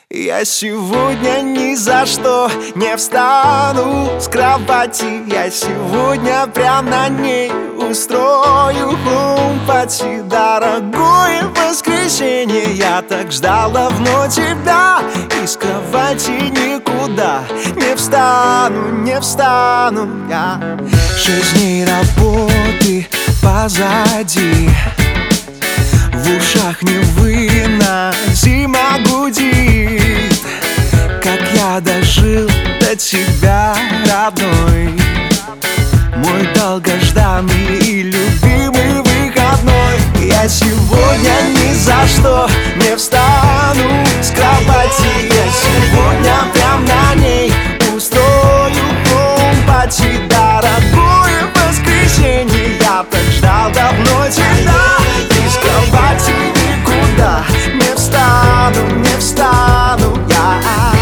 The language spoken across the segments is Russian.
Я сегодня ни за что не встану с кровати. Я сегодня прям на ней устрою хум-пати. Дорогое воскресенье, я так ждал давно тебя. Из кровати никуда не встану, не встану я. 6 дней работы позади, в ушах невыносимо гудит. Как я дожил до тебя, родной, мой долгожданный и любимый выходной. Я сегодня ни за что не встану с кровати. Я сегодня прям на ней устрою хум-пати. Дорогое воскресенье, я так ждал давно тебя. Из кровати никуда не встану, не встану я.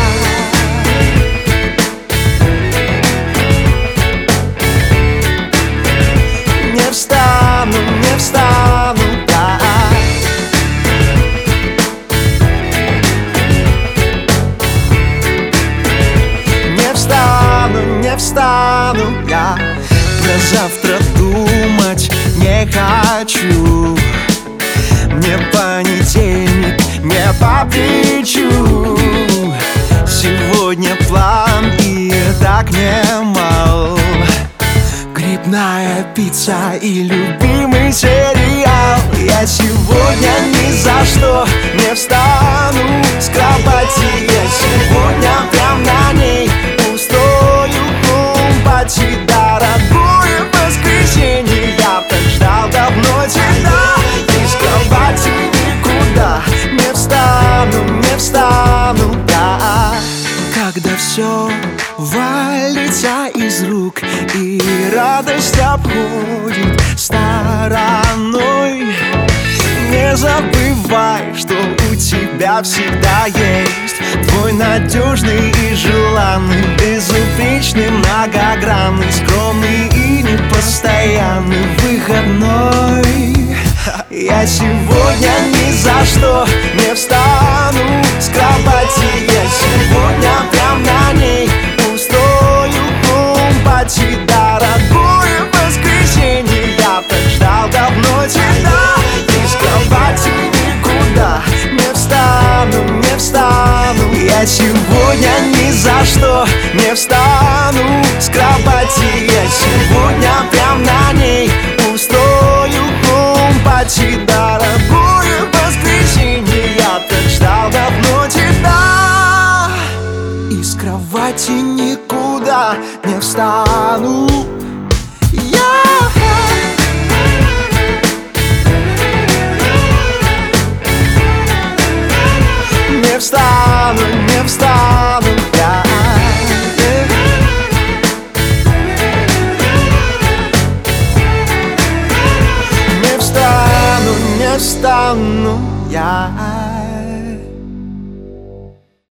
Не встану, не встану я. Не встану, не встану я. Про завтра думать не хочу. Мне понедельник не по плечу. Сегодня план и так немал. Грибная пицца и любимый сериал. Я сегодня ни за что не встану с кровати. Я сегодня прям на ней устрою хум-пати. Дорогое воскресенье, я так ждал давно тебя. Из кровати никуда не встану, не встану я. Когда все валится из рук и радость обходит стороной, не забывай, что у тебя всегда есть твой надежный и желанный, безупречный, многогранный, скромный и непостоянный выходной. Я сегодня ни за что не встану с кровати. Я сегодня прям на ней устрою хум-пати. Дорогое воскресенье, я так ждал давно тебя. Из кровати никуда не встану, не встану. Я сегодня ни за что не встану с кровати. Я сегодня прям на ней устрою хум-пати. Дорогое воскресенье, я так ждал давно тебя. Из кровати никуда не встану я. Не встану, не встану я. Не встану, не встану я.